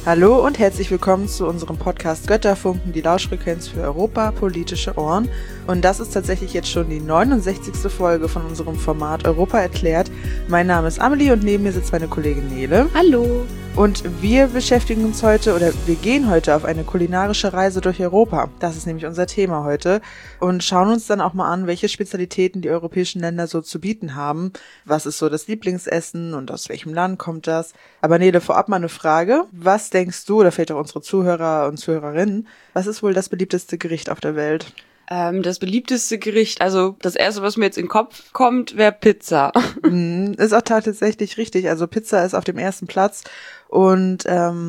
Hallo und herzlich willkommen zu unserem Podcast Götterfunken, die Lauschfrequenz für Europa, politische Ohren. Und das ist tatsächlich jetzt schon die 69. Folge von unserem Format Europa erklärt. Mein Name ist Amelie und neben mir sitzt meine Kollegin Nele. Hallo. Und wir beschäftigen uns heute, oder wir gehen heute auf eine kulinarische Reise durch Europa. Das ist nämlich unser Thema heute. Und schauen uns dann auch mal an, welche Spezialitäten die europäischen Länder so zu bieten haben. Was ist so das Lieblingsessen und aus welchem Land kommt das? Aber Nele, vorab mal eine Frage. Was denkst du, oder vielleicht auch unsere Zuhörer und Zuhörerinnen, was ist wohl das beliebteste Gericht auf der Welt? Das beliebteste Gericht, also das erste, was mir jetzt in den Kopf kommt, wäre Pizza. Ist auch tatsächlich richtig. Also Pizza ist auf dem ersten Platz und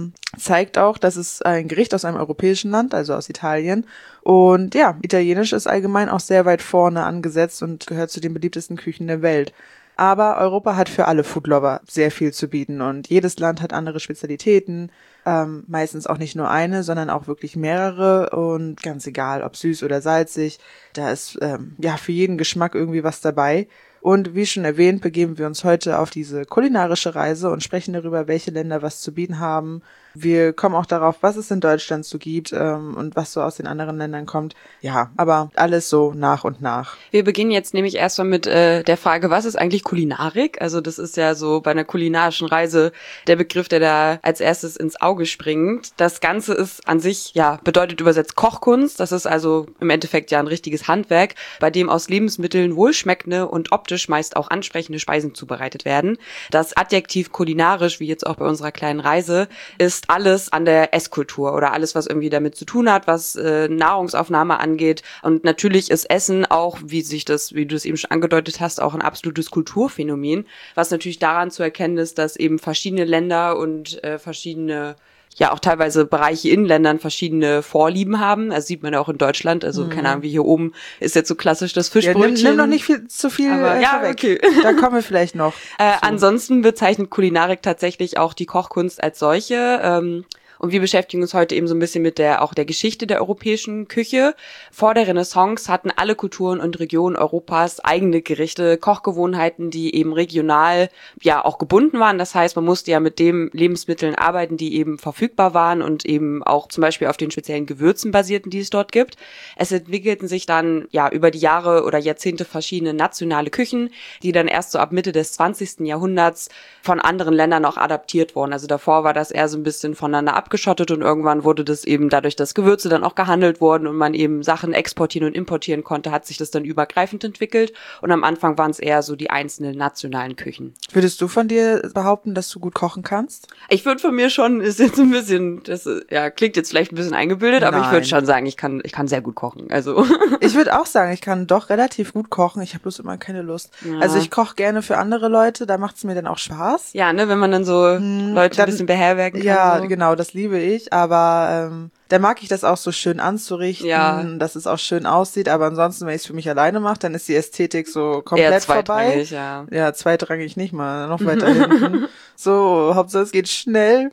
zeigt auch, dass es ein Gericht aus einem europäischen Land, also aus Italien. Und ja, Italienisch ist allgemein auch sehr weit vorne angesetzt und gehört zu den beliebtesten Küchen der Welt. Aber Europa hat für alle Foodlover sehr viel zu bieten und jedes Land hat andere Spezialitäten, meistens auch nicht nur eine, sondern auch wirklich mehrere und ganz egal, ob süß oder salzig, da ist für jeden Geschmack irgendwie was dabei. Und wie schon erwähnt, begeben wir uns heute auf diese kulinarische Reise und sprechen darüber, welche Länder was zu bieten haben. Wir kommen auch darauf, was es in Deutschland so gibt und was so aus den anderen Ländern kommt. Ja, aber alles so nach und nach. Wir beginnen jetzt nämlich erstmal mit der Frage, was ist eigentlich Kulinarik? Also das ist ja so bei einer kulinarischen Reise der Begriff, der da als erstes ins Auge springt. Das Ganze ist an sich, bedeutet übersetzt Kochkunst. Das ist also im Endeffekt ja ein richtiges Handwerk, bei dem aus Lebensmitteln wohlschmeckende und optisch meist auch ansprechende Speisen zubereitet werden. Das Adjektiv kulinarisch, wie jetzt auch bei unserer kleinen Reise, ist alles an der Esskultur oder alles, was irgendwie damit zu tun hat, was Nahrungsaufnahme angeht. Und natürlich ist Essen auch, wie du es eben schon angedeutet hast, auch ein absolutes Kulturphänomen, was natürlich daran zu erkennen ist, dass eben verschiedene Länder und verschiedene auch teilweise Bereiche in Ländern verschiedene Vorlieben haben. Also sieht man ja auch in Deutschland. Also keine Ahnung, wie hier oben ist jetzt so klassisch das Fischbrötchen. Nimm noch nicht zu viel vorweg. Okay. Da kommen wir vielleicht noch. Ansonsten bezeichnet Kulinarik tatsächlich auch die Kochkunst als solche. Und wir beschäftigen uns heute eben so ein bisschen mit der Geschichte der europäischen Küche. Vor der Renaissance hatten alle Kulturen und Regionen Europas eigene Gerichte, Kochgewohnheiten, die eben regional auch gebunden waren. Das heißt, man musste ja mit den Lebensmitteln arbeiten, die eben verfügbar waren und eben auch zum Beispiel auf den speziellen Gewürzen basierten, die es dort gibt. Es entwickelten sich dann über die Jahre oder Jahrzehnte verschiedene nationale Küchen, die dann erst so ab Mitte des 20. Jahrhunderts von anderen Ländern auch adaptiert wurden. Also davor war das eher so ein bisschen voneinander abgeschottet und irgendwann wurde das eben dadurch, dass Gewürze dann auch gehandelt wurden und man eben Sachen exportieren und importieren konnte, hat sich das dann übergreifend entwickelt und am Anfang waren es eher so die einzelnen nationalen Küchen. Würdest du von dir behaupten, dass du gut kochen kannst? Ich würde von mir schon, ist jetzt ein bisschen, klingt jetzt vielleicht ein bisschen eingebildet, aber ich würde schon sagen, ich kann sehr gut kochen. Also ich würde auch sagen, ich kann doch relativ gut kochen, ich habe bloß immer keine Lust. Ja. Also ich koche gerne für andere Leute, da macht es mir dann auch Spaß. Ja, ne, wenn man dann so Leute ein bisschen beherbergen kann. Ja, so. Genau, das liebe ich, aber da mag ich das auch so schön anzurichten, dass es auch schön aussieht, aber ansonsten, wenn ich es für mich alleine mache, dann ist die Ästhetik so komplett eher vorbei. Ja, zweitrangig nicht mal, noch weiter hinten. So, Hauptsache es geht schnell.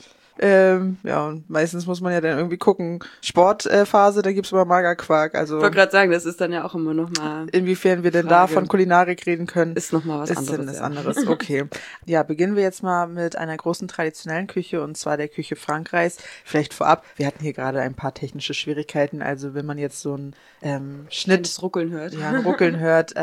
Und meistens muss man ja dann irgendwie gucken, Sportphase, da gibt's immer Magerquark, also. Ich wollte gerade sagen, das ist dann ja auch immer noch mal inwiefern wir denn da von Kulinarik reden können. Ist noch mal was anderes. Ist denn das anderes, okay. Ja, beginnen wir jetzt mal mit einer großen traditionellen Küche und zwar der Küche Frankreichs. Vielleicht vorab, wir hatten hier gerade ein paar technische Schwierigkeiten, also wenn man jetzt so ein Schnitt, Ruckeln hört. Ja, ein Ruckeln hört,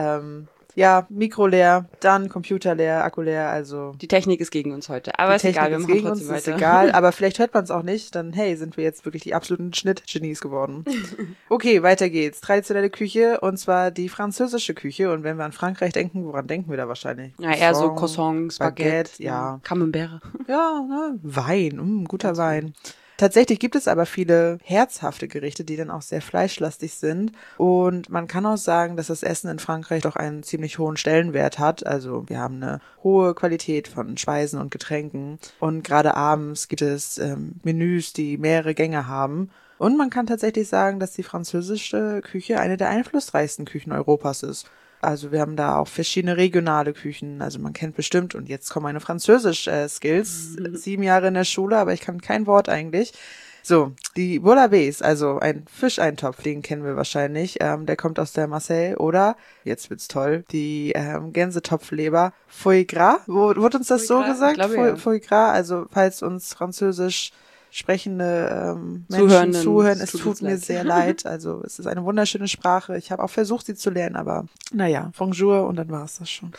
Mikro leer, dann Computer leer, Akku leer, also. Die Technik ist gegen uns heute, aber ist egal, wir machen trotzdem weiter. Ist egal, aber vielleicht hört man es auch nicht, dann sind wir jetzt wirklich die absoluten Schnittgenies geworden. Okay, weiter geht's. Traditionelle Küche und zwar die französische Küche und wenn wir an Frankreich denken, woran denken wir da wahrscheinlich? Ja, eher so Croissants, Baguette, Camembert. Ja, ne, Wein, guter Wein. Tatsächlich gibt es aber viele herzhafte Gerichte, die dann auch sehr fleischlastig sind. Und man kann auch sagen, dass das Essen in Frankreich doch einen ziemlich hohen Stellenwert hat. Also wir haben eine hohe Qualität von Speisen und Getränken. Und gerade abends gibt es Menüs, die mehrere Gänge haben. Und man kann tatsächlich sagen, dass die französische Küche eine der einflussreichsten Küchen Europas ist. Also wir haben da auch verschiedene regionale Küchen. Also man kennt bestimmt, und jetzt kommen meine Französisch-Skills, 7 Jahre in der Schule, aber ich kann kein Wort eigentlich. So, die Bouillabaisse, also ein Fischeintopf, den kennen wir wahrscheinlich. Der kommt aus der Marseille, oder, jetzt wird's toll, die Gänsetopfleber Foie Gras. Wurde uns das so gesagt? Glaube, Foie Gras, also falls uns Französisch sprechende Menschen zuhören. Es tut mir sehr leid. Also es ist eine wunderschöne Sprache. Ich habe auch versucht, sie zu lernen, aber naja, bonjour und dann war es das schon.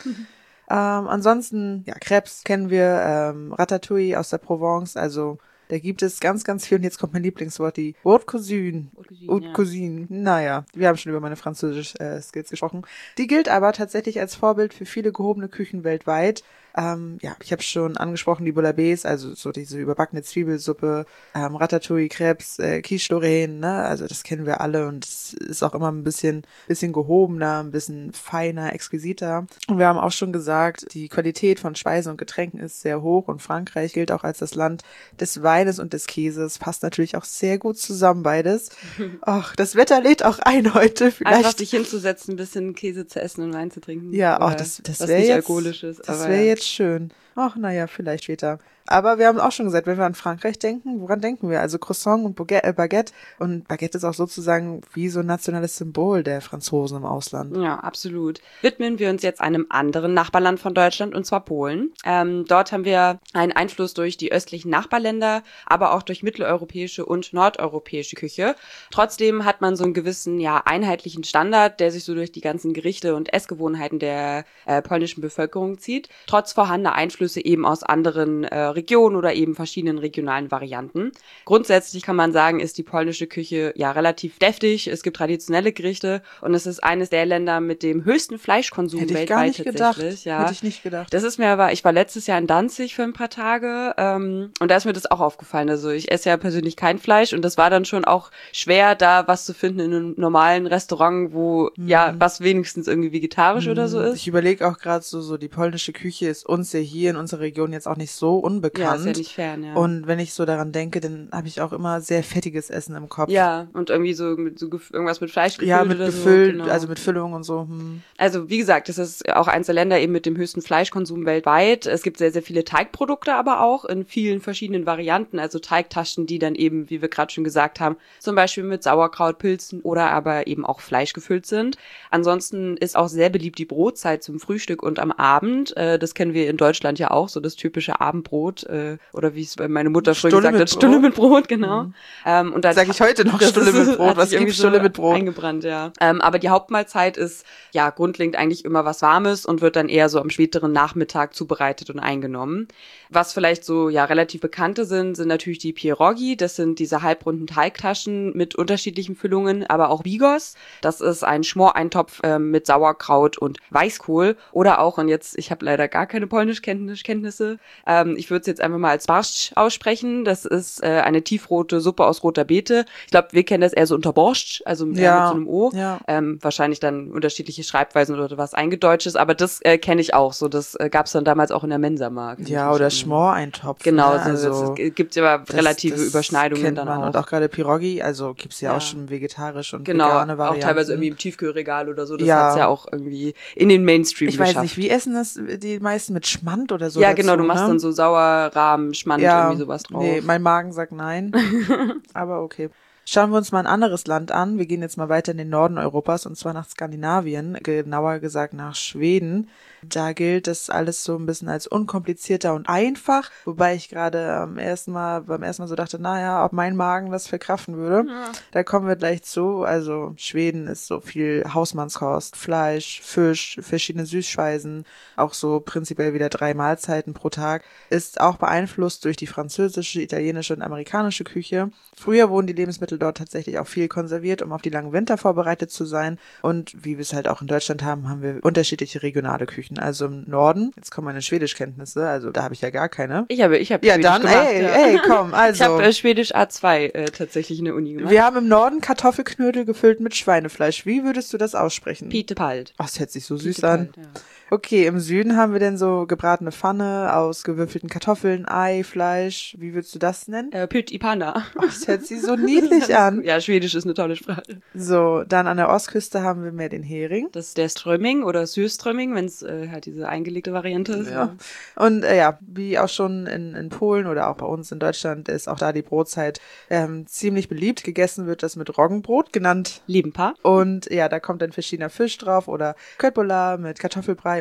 Ansonsten, ja, Crêpes kennen wir, Ratatouille aus der Provence, also da gibt es ganz, ganz viel, und jetzt kommt mein Lieblingswort, die Haute Cuisine. Haute Cuisine. Naja, wir haben schon über meine französische Skills gesprochen. Die gilt aber tatsächlich als Vorbild für viele gehobene Küchen weltweit. Ja, ich habe schon angesprochen, die Bouillabaisse, also so diese überbackene Zwiebelsuppe, Ratatouille, Crêpes, Quiche Lorraine, ne, also das kennen wir alle und es ist auch immer ein bisschen gehobener, ein bisschen feiner, exquisiter. Und wir haben auch schon gesagt, die Qualität von Speisen und Getränken ist sehr hoch und Frankreich gilt auch als das Land des Weines und des Käses. Passt natürlich auch sehr gut zusammen beides. Ach, das Wetter lädt auch ein heute. Vielleicht einfach sich hinzusetzen, ein bisschen Käse zu essen und Wein zu trinken. Ja, auch das wäre jetzt alkoholisch ist. Das wäre jetzt schön. Ach, naja, vielleicht später. Aber wir haben auch schon gesagt, wenn wir an Frankreich denken, woran denken wir? Also Croissant und Baguette. Und Baguette ist auch sozusagen wie so ein nationales Symbol der Franzosen im Ausland. Ja, absolut. Widmen wir uns jetzt einem anderen Nachbarland von Deutschland, und zwar Polen. Dort haben wir einen Einfluss durch die östlichen Nachbarländer, aber auch durch mitteleuropäische und nordeuropäische Küche. Trotzdem hat man so einen gewissen, ja, einheitlichen Standard, der sich so durch die ganzen Gerichte und Essgewohnheiten der polnischen Bevölkerung zieht. Trotz vorhandener Einflüsse eben aus anderen Regionen oder eben verschiedenen regionalen Varianten. Grundsätzlich kann man sagen, ist die polnische Küche ja relativ deftig. Es gibt traditionelle Gerichte und es ist eines der Länder mit dem höchsten Fleischkonsum weltweit tatsächlich. Ja. Hätte ich nicht gedacht. Das ist ich war letztes Jahr in Danzig für ein paar Tage und da ist mir das auch aufgefallen. Also ich esse ja persönlich kein Fleisch und das war dann schon auch schwer, da was zu finden in einem normalen Restaurant, wo ja was wenigstens irgendwie vegetarisch oder so ist. Ich überlege auch gerade so die polnische Küche ist uns ja hier in unserer Region jetzt auch nicht so unbekannt. Ja, ist ja nicht fern, ja. Und wenn ich so daran denke, dann habe ich auch immer sehr fettiges Essen im Kopf. Ja, und irgendwie so mit irgendwas mit Fleisch gefüllt. Ja, mit oder gefüllt, so, genau. also mit Füllung und so. Also wie gesagt, das ist auch eins der Länder eben mit dem höchsten Fleischkonsum weltweit. Es gibt sehr, sehr viele Teigprodukte aber auch in vielen verschiedenen Varianten, also Teigtaschen, die dann eben, wie wir gerade schon gesagt haben, zum Beispiel mit Sauerkraut, Pilzen oder aber eben auch Fleisch gefüllt sind. Ansonsten ist auch sehr beliebt die Brotzeit zum Frühstück und am Abend. Das kennen wir in Deutschland ja auch, so das typische Abendbrot oder wie es meine Mutter früher gesagt hat, Stulle mit Brot, genau. Und sage ich heute noch Stulle mit Brot. Was gibt Stulle mit Brot? Eingebrannt, ja. Aber die Hauptmahlzeit ist ja grundlegend eigentlich immer was Warmes und wird dann eher so am späteren Nachmittag zubereitet und eingenommen. Was vielleicht so ja relativ bekannte sind natürlich die Pierogi. Das sind diese halbrunden Teigtaschen mit unterschiedlichen Füllungen, aber auch Bigos. Das ist ein Schmoreintopf mit Sauerkraut und Weißkohl. Oder auch, und jetzt, ich habe leider gar keine Polnischkenntnisse, ich würde es jetzt einfach mal als Barszcz aussprechen. Das ist eine tiefrote Suppe aus roter Beete. Ich glaube, wir kennen das eher so unter Borscht, also mit so einem O. Ja. Wahrscheinlich dann unterschiedliche Schreibweisen oder was Eingedeutschtes, aber das kenne ich auch so. Das gab es dann damals auch in der Mensa-Mark. Ja, oder Schmoreintopf. Genau, ne? Also es gibt aber relative Überschneidungen dann auch. Und auch gerade Pierogi, also gibt's ja auch schon vegetarisch und genau, vegane Varianten. Auch teilweise irgendwie im Tiefkühlregal oder so. Das hat's ja auch irgendwie in den Mainstream geschafft. Ich weiß nicht, wie essen das die meisten mit Schmand oder so? Ja, dazu, genau, du machst dann so Sauerrahmen, Schmand, irgendwie sowas drauf. Nee, mein Magen sagt nein, aber okay. Schauen wir uns mal ein anderes Land an. Wir gehen jetzt mal weiter in den Norden Europas und zwar nach Skandinavien, genauer gesagt nach Schweden. Da gilt das alles so ein bisschen als unkomplizierter und einfach, wobei ich gerade beim ersten Mal so dachte, naja, ob mein Magen das verkraften würde. Ja. Da kommen wir gleich zu. Also Schweden ist so viel Hausmannskost, Fleisch, Fisch, verschiedene Süßspeisen, auch so prinzipiell wieder 3 Mahlzeiten pro Tag, ist auch beeinflusst durch die französische, italienische und amerikanische Küche. Früher wurden die Lebensmittel dort tatsächlich auch viel konserviert, um auf die langen Winter vorbereitet zu sein. Und wie wir es halt auch in Deutschland haben, haben wir unterschiedliche regionale Küchen. Also im Norden, jetzt kommen meine Schwedischkenntnisse, also da habe ich ja gar keine. Ich habe ja, Schwedisch dann, gemacht. Ey, komm, also. Ich habe Schwedisch A2 tatsächlich in der Uni gemacht. Wir haben im Norden Kartoffelknödel gefüllt mit Schweinefleisch. Wie würdest du das aussprechen? Pitepalt. Ach, das hört sich so süß an. Ja. Okay, im Süden haben wir denn so gebratene Pfanne aus gewürfelten Kartoffeln, Ei, Fleisch. Wie würdest du das nennen? Pytipana. Ach, das hört sich so niedlich an. Ja, Schwedisch ist eine tolle Sprache. So, dann an der Ostküste haben wir mehr den Hering. Das ist der Strömming oder Surströmming, wenn es halt diese eingelegte Variante ist. Ja. Und ja, wie auch schon in Polen oder auch bei uns in Deutschland ist auch da die Brotzeit ziemlich beliebt. Gegessen wird das mit Roggenbrot, genannt Limpa. Und ja, da kommt dann verschiedener Fisch drauf oder Köttbullar mit Kartoffelbrei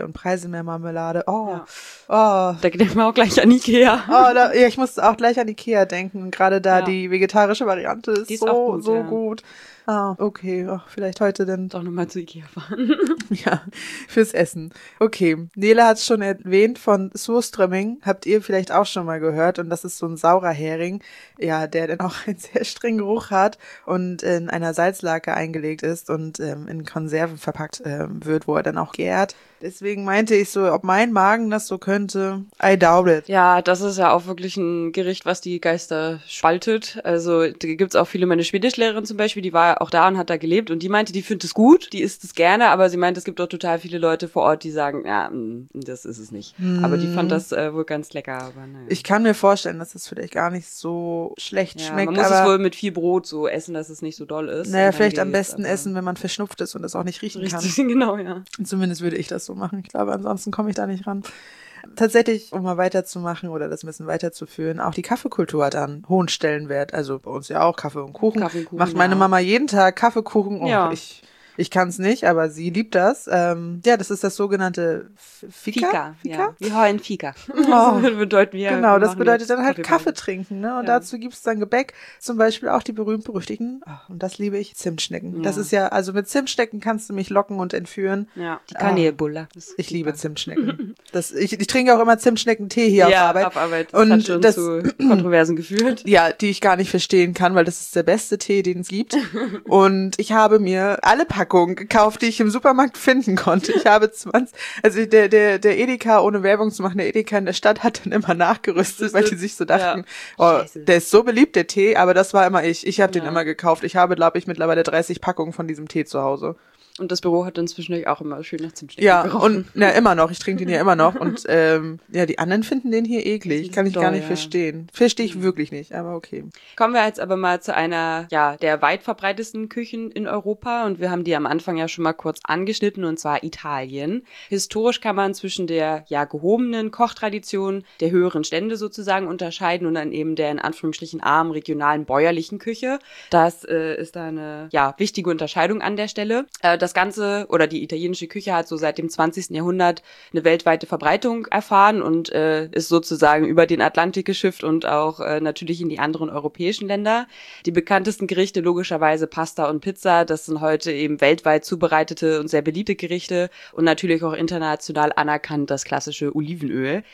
Ei und Preiselbeermarmelade. Oh, Ja. oh. Da denkt man auch gleich an Ikea. Ja, ich musste auch gleich an Ikea denken. Gerade da die vegetarische Variante ist, Die ist auch gut, so gut. Ah, okay. Ach, vielleicht heute dann Doch nochmal zu Ikea fahren. ja, fürs Essen. Okay, Nele hat es schon erwähnt von Surströmming. Habt ihr vielleicht auch schon mal gehört. Und das ist so ein saurer Hering, ja, der dann auch einen sehr strengen Geruch hat und in einer Salzlake eingelegt ist und in Konserven verpackt wird, wo er dann auch gärt. Deswegen meinte ich so, ob mein Magen das so könnte, I doubt it. Ja, das ist ja auch wirklich ein Gericht, was die Geister spaltet. Also da gibt's auch viele, meine Schwedischlehrerin zum Beispiel, die war auch da und hat da gelebt und die meinte, die findet es gut, die isst es gerne, aber sie meinte, es gibt auch total viele Leute vor Ort, die sagen, ja, das ist es nicht. Aber die fand das wohl ganz lecker. Aber naja. Ich kann mir vorstellen, dass das vielleicht gar nicht so schlecht schmeckt. Man muss es wohl mit viel Brot so essen, dass es nicht so doll ist. Naja, vielleicht am besten essen, wenn man verschnupft ist und das auch nicht riechen kann. Richtig, genau, ja. Zumindest würde ich das so machen. Ich glaube, ansonsten komme ich da nicht ran. Tatsächlich, um mal weiterzumachen oder das ein bisschen weiterzuführen, auch die Kaffeekultur hat einen hohen Stellenwert. Also bei uns ja auch Kaffee und Kuchen. Macht meine Mama jeden Tag Kaffeekuchen. Oh, ja. Ich kann es nicht, aber sie liebt das. Ja, das ist das sogenannte Fika. Ja. Wir haben Fika. Oh, das bedeutet genau, das bedeutet dann halt Kaffee trinken. Ne? Und ja. dazu gibt's dann Gebäck, zum Beispiel auch die berühmt-berüchtigten, und das liebe ich, Zimtschnecken. Ja. Das ist ja, also mit Zimtschnecken kannst du mich locken und entführen. Ja, die Kanelbulle. Ich liebe Zimtschnecken. Ich trinke auch immer Zimtschneckentee hier auf Arbeit. Auf Arbeit. Das hat schon zu Kontroversen geführt. Ja, die ich gar nicht verstehen kann, weil das ist der beste Tee, den es gibt. Und ich habe mir alle Packungen gekauft, die ich im Supermarkt finden konnte. Ich habe 20, also der Edeka, ohne Werbung zu machen, der Edeka in der Stadt hat dann immer nachgerüstet, weil die sich so dachten, der ist so beliebt, der Tee, aber das war immer ich. Ich habe den immer gekauft. Ich habe, glaube ich, mittlerweile 30 Packungen von diesem Tee zu Hause. Und das Büro hat dann zwischendurch auch immer schön nach Zimtschnecken gerochen. Und immer noch. Ich trinke den ja immer noch. Und die anderen finden den hier eklig. Kann ich gar nicht verstehen. Verstehe ich wirklich nicht, aber okay. Kommen wir jetzt aber mal zu einer der weit verbreitetsten Küchen in Europa. Und wir haben die am Anfang ja schon mal kurz angeschnitten, und zwar Italien. Historisch kann man zwischen der gehobenen Kochtradition der höheren Stände sozusagen unterscheiden und dann eben der in Anführungsstrichen armen regionalen bäuerlichen Küche. Das ist da eine wichtige Unterscheidung an der Stelle. Das Ganze oder die italienische Küche hat so seit dem 20. Jahrhundert eine weltweite Verbreitung erfahren und ist sozusagen über den Atlantik geschifft und auch natürlich in die anderen europäischen Länder. Die bekanntesten Gerichte logischerweise Pasta und Pizza. Das sind heute eben weltweit zubereitete und sehr beliebte Gerichte und natürlich auch international anerkannt das klassische Olivenöl.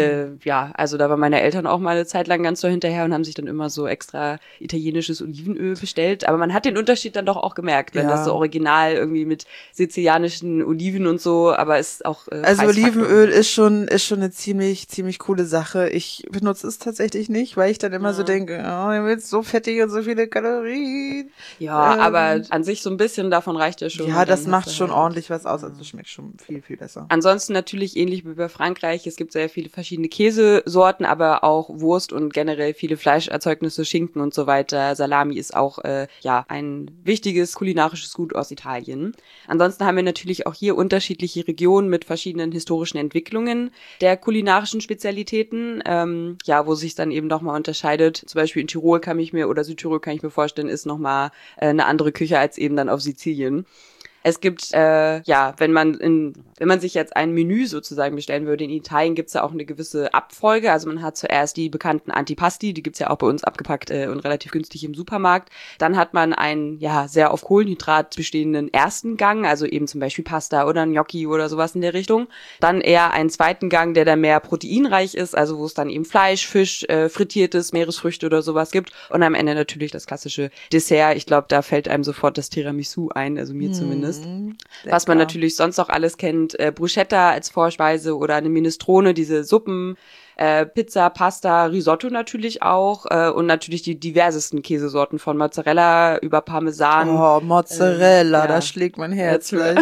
Also da waren meine Eltern auch mal eine Zeit lang ganz so hinterher und haben sich dann immer so extra italienisches Olivenöl bestellt. Aber man hat den Unterschied dann doch auch gemerkt, wenn das so original irgendwie mit sizilianischen Oliven und so, aber ist auch also Olivenöl ist schon eine ziemlich coole Sache. Ich benutze es tatsächlich nicht, weil ich dann immer so denke, ihr wird so fettig und so viele Kalorien. Ja, aber an sich so ein bisschen davon reicht ja schon. Ja, das macht schon ordentlich was aus, also schmeckt schon viel besser. Ansonsten natürlich ähnlich wie bei Frankreich, es gibt sehr viele verschiedene Käsesorten, aber auch Wurst und generell viele Fleischerzeugnisse, Schinken und so weiter. Salami ist auch ein wichtiges kulinarisches Gut aus Italien. Ansonsten haben wir natürlich auch hier unterschiedliche Regionen mit verschiedenen historischen Entwicklungen der kulinarischen Spezialitäten, wo sich dann eben nochmal unterscheidet. Zum Beispiel in Tirol oder Südtirol kann ich mir vorstellen, ist nochmal eine andere Küche als eben dann auf Sizilien. Es gibt, wenn man sich jetzt ein Menü sozusagen bestellen würde, in Italien gibt's ja auch eine gewisse Abfolge. Also man hat zuerst die bekannten Antipasti, die gibt's ja auch bei uns abgepackt und relativ günstig im Supermarkt. Dann hat man einen, sehr auf Kohlenhydrat bestehenden ersten Gang, also eben zum Beispiel Pasta oder Gnocchi oder sowas in der Richtung. Dann eher einen zweiten Gang, der dann mehr proteinreich ist, also wo es dann eben Fleisch, Fisch, frittiertes, Meeresfrüchte oder sowas gibt. Und am Ende natürlich das klassische Dessert. Ich glaube, da fällt einem sofort das Tiramisu ein, also mir zumindest. Was man natürlich sonst auch alles kennt, Bruschetta als Vorspeise oder eine Minestrone, diese Suppen, Pizza, Pasta, Risotto natürlich auch und natürlich die diversesten Käsesorten von Mozzarella über Parmesan. Oh, Mozzarella, da schlägt mein Herz gleich.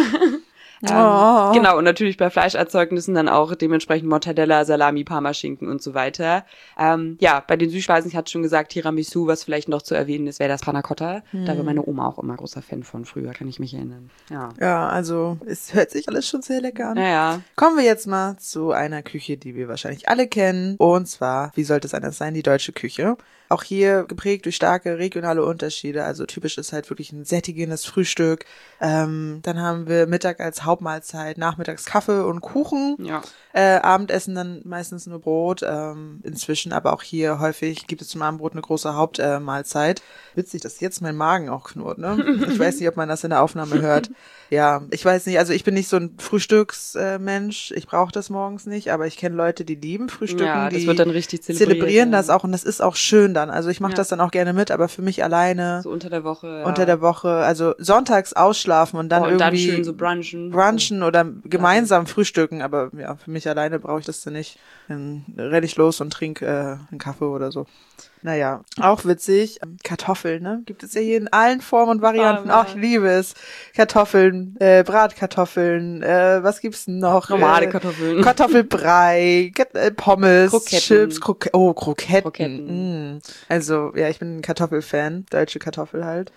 Genau, und natürlich bei Fleischerzeugnissen dann auch dementsprechend Mortadella, Salami, Parmaschinken und so weiter. Bei den Süßspeisen, ich hatte schon gesagt, Tiramisu, was vielleicht noch zu erwähnen ist, wäre das Panna Cotta. Da war meine Oma auch immer großer Fan von früher, kann ich mich erinnern. Ja, also es hört sich alles schon sehr lecker an. Ja. Kommen wir jetzt mal zu einer Küche, die wir wahrscheinlich alle kennen. Und zwar, wie sollte es anders sein, die deutsche Küche. auch hier geprägt durch starke regionale Unterschiede. Also typisch ist halt wirklich ein sättigendes Frühstück. Dann haben wir Mittag als Hauptmahlzeit, nachmittags Kaffee und Kuchen. Ja. Abendessen dann meistens nur Brot. Inzwischen aber auch hier häufig gibt es zum Abendbrot eine große Hauptmahlzeit. Witzig, dass jetzt mein Magen auch knurrt, ne? Ich weiß nicht, ob man das in der Aufnahme hört. Ja, ich weiß nicht, also ich bin nicht so ein Frühstücksmensch. Ich brauche das morgens nicht, aber ich kenne Leute, die lieben Frühstücken. Ja, das die wird dann richtig zelebrieren das auch und das ist auch schön dann. Also ich mache das dann auch gerne mit, aber für mich alleine. So unter der Woche. Ja. Unter der Woche, also sonntags ausschlafen und dann und irgendwie dann schön so brunchen. Brunchen oder gemeinsam frühstücken, aber ja, für mich alleine brauche ich das dann nicht. Dann renne ich los und trinke einen Kaffee oder so. Naja, auch witzig, Kartoffeln, ne? Gibt es ja hier in allen Formen und Varianten. Ach, ich liebe es. Kartoffeln, Bratkartoffeln, was gibt's noch? Normale Kartoffeln. Kartoffelbrei, Pommes, Kroketten. Chips, Kroketten. Kroketten. Also, ja, ich bin ein Kartoffelfan, deutsche Kartoffel halt.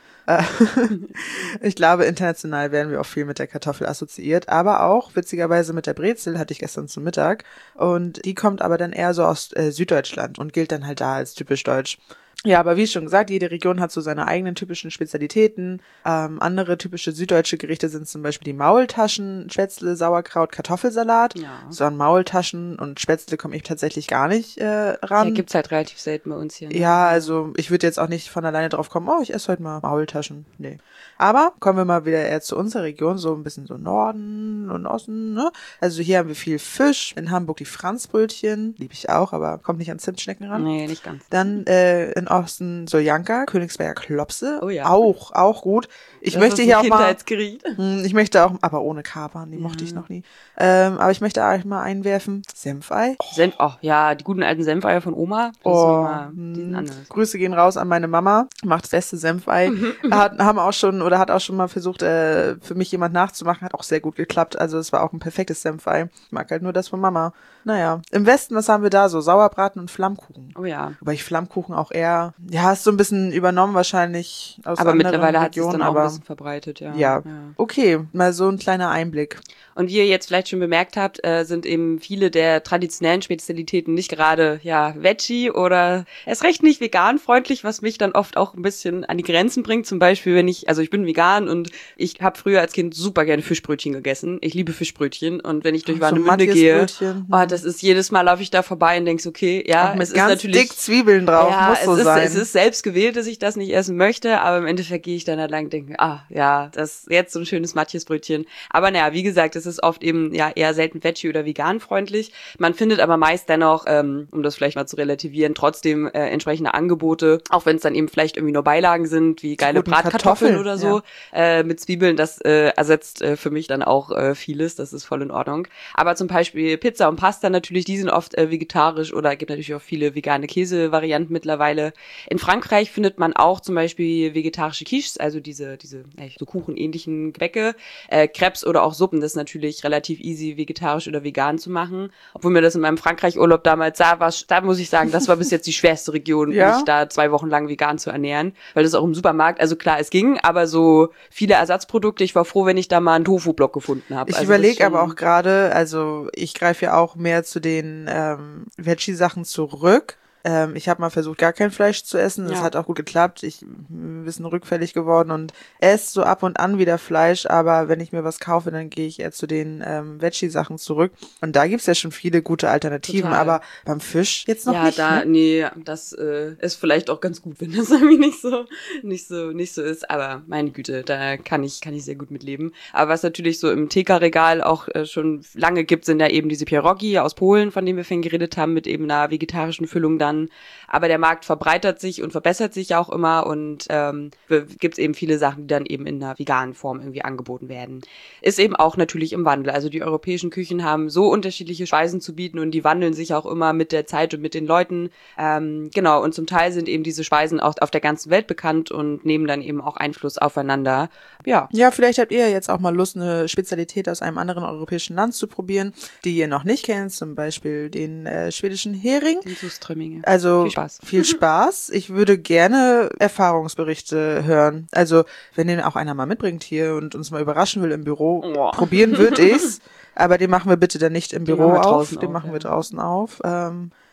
Ich glaube, international werden wir auch viel mit der Kartoffel assoziiert, aber auch witzigerweise mit der Brezel hatte ich gestern zum Mittag und die kommt aber dann eher so aus Süddeutschland und gilt dann halt da als typisch deutsch. Ja, aber wie schon gesagt, jede Region hat so seine eigenen typischen Spezialitäten. Andere typische süddeutsche Gerichte sind zum Beispiel die Maultaschen, Spätzle, Sauerkraut, Kartoffelsalat. Ja. So an Maultaschen und Spätzle komme ich tatsächlich gar nicht ran. Ja, gibt's halt relativ selten bei uns hier. Ne? Ja, also ich würde jetzt auch nicht von alleine drauf kommen, ich esse heute mal Maultaschen. Nee. Aber kommen wir mal wieder eher zu unserer Region, so ein bisschen so Norden und Osten, ne? Also hier haben wir viel Fisch, in Hamburg die Franzbrötchen, liebe ich auch, aber kommt nicht an Zimtschnecken ran. Nee, nicht ganz. Dann in Osten Soljanka, Königsberger Klopse, Oh ja. auch gut. Ich Das möchte ist hier ein auch mal, Kindheitsgericht. ich möchte auch, aber ohne Kapern, die mochte ich noch nie. Aber ich möchte auch mal einwerfen, Senfei. Ja, die guten alten Senfeier von Oma. Das ist nochmal, die sind anders. Grüße gehen raus an meine Mama, macht das beste Senfei. hat auch schon mal versucht, für mich jemand nachzumachen, hat auch sehr gut geklappt. Also es war auch ein perfektes Senfei. Ich mag halt nur das von Mama. Naja, im Westen, was haben wir da so? Sauerbraten und Flammkuchen. Oh ja. Wobei ich Flammkuchen auch eher, ja, ist so ein bisschen übernommen wahrscheinlich aus Aber anderen mittlerweile hat Regionen, es dann auch aber ein bisschen verbreitet, ja. ja. Okay, mal so ein kleiner Einblick. Und wie ihr jetzt vielleicht schon bemerkt habt, sind eben viele der traditionellen Spezialitäten nicht gerade, ja, Veggie oder erst recht nicht vegan freundlich, was mich dann oft auch ein bisschen an die Grenzen bringt. Zum Beispiel, ich bin vegan und ich habe früher als Kind super gerne Fischbrötchen gegessen. Ich liebe Fischbrötchen und wenn ich durch Warnemünde gehe, das ist jedes Mal laufe ich da vorbei und denk's, okay, ja, auch mit es ist ganz natürlich dick Zwiebeln drauf, ja, muss so sein. Es ist selbst gewählt, dass ich das nicht essen möchte, aber im Endeffekt gehe ich dann da lang und denke, das ist jetzt so ein schönes Matjesbrötchen. Aber naja, wie gesagt, es ist oft eben ja eher selten veggie oder vegan freundlich. Man findet aber meist dennoch, um das vielleicht mal zu relativieren, trotzdem entsprechende Angebote, auch wenn es dann eben vielleicht irgendwie nur Beilagen sind, wie geile Bratkartoffeln oder so, mit Zwiebeln, das ersetzt für mich dann auch vieles, das ist voll in Ordnung. Aber zum Beispiel Pizza und Pasta natürlich, die sind oft vegetarisch oder gibt natürlich auch viele vegane Käsevarianten mittlerweile. In Frankreich findet man auch zum Beispiel vegetarische Quiches, also diese so kuchenähnlichen Gebäcke, Crepes oder auch Suppen, das ist natürlich relativ easy, vegetarisch oder vegan zu machen. Obwohl mir das in meinem Frankreich-Urlaub damals da muss ich sagen, das war bis jetzt die schwerste Region, mich da 2 Wochen lang vegan zu ernähren, weil das auch im Supermarkt, also klar, es ging, aber so viele Ersatzprodukte, ich war froh, wenn ich da mal einen Tofu-Block gefunden habe. Ich überlege aber auch gerade, also ich greife ja auch mehr zu den Veggie-Sachen zurück. Ich habe mal versucht, gar kein Fleisch zu essen. Das hat auch gut geklappt. Ich bin ein bisschen rückfällig geworden und esse so ab und an wieder Fleisch. Aber wenn ich mir was kaufe, dann gehe ich eher zu den Veggie-Sachen zurück. Und da gibt's ja schon viele gute Alternativen. Total. Aber beim Fisch jetzt noch nicht. Nee, das ist vielleicht auch ganz gut, wenn das irgendwie nicht so ist. Aber meine Güte, da kann ich sehr gut mitleben. Aber was natürlich so im TK-Regal auch schon lange gibt, sind ja eben diese Pierogi aus Polen, von denen wir vorhin geredet haben, mit eben einer vegetarischen Füllung dann. Aber der Markt verbreitert sich und verbessert sich ja auch immer und gibt es eben viele Sachen, die dann eben in einer veganen Form irgendwie angeboten werden. Ist eben auch natürlich im Wandel. Also die europäischen Küchen haben so unterschiedliche Speisen zu bieten und die wandeln sich auch immer mit der Zeit und mit den Leuten. Genau, und zum Teil sind eben diese Speisen auch auf der ganzen Welt bekannt und nehmen dann eben auch Einfluss aufeinander. Ja, vielleicht habt ihr jetzt auch mal Lust, eine Spezialität aus einem anderen europäischen Land zu probieren, die ihr noch nicht kennt, zum Beispiel den schwedischen Hering. den Süßströmminge. Also Viel Spaß. Ich würde gerne Erfahrungsberichte hören. Also wenn den auch einer mal mitbringt hier und uns mal überraschen will im Büro, probieren würde ich's. Aber den machen wir bitte dann nicht im Büro auf. Den machen wir draußen auf.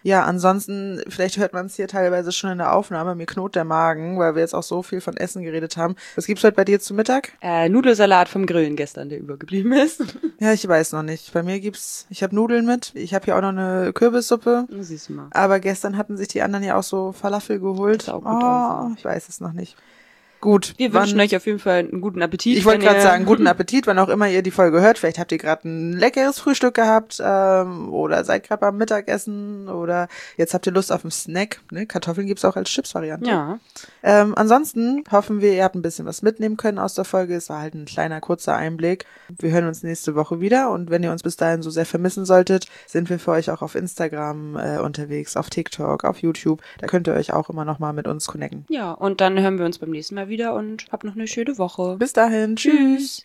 Ja, ansonsten, vielleicht hört man es hier teilweise schon in der Aufnahme, mir knurrt der Magen, weil wir jetzt auch so viel von Essen geredet haben. Was gibt's heute bei dir zu Mittag? Nudelsalat vom Grillen gestern, der übergeblieben ist. Ja, ich weiß noch nicht. Bei mir ich habe Nudeln mit, ich habe hier auch noch eine Kürbissuppe. Siehst du mal. Aber gestern hatten sich die anderen ja auch so Falafel geholt. Das ist auch gut drauf, ich weiß es noch nicht. Gut. Wir wünschen euch auf jeden Fall einen guten Appetit. Ich wollte gerade sagen, guten Appetit, wann auch immer ihr die Folge hört. Vielleicht habt ihr gerade ein leckeres Frühstück gehabt oder seid gerade beim Mittagessen oder jetzt habt ihr Lust auf einen Snack. Ne? Kartoffeln gibt's auch als Chips-Variante. Ja. Ansonsten hoffen wir, ihr habt ein bisschen was mitnehmen können aus der Folge. Es war halt ein kleiner, kurzer Einblick. Wir hören uns nächste Woche wieder und wenn ihr uns bis dahin so sehr vermissen solltet, sind wir für euch auch auf Instagram unterwegs, auf TikTok, auf YouTube. Da könnt ihr euch auch immer noch mal mit uns connecten. Ja, und dann hören wir uns beim nächsten Mal wieder und habt noch eine schöne Woche. Bis dahin. Tschüss.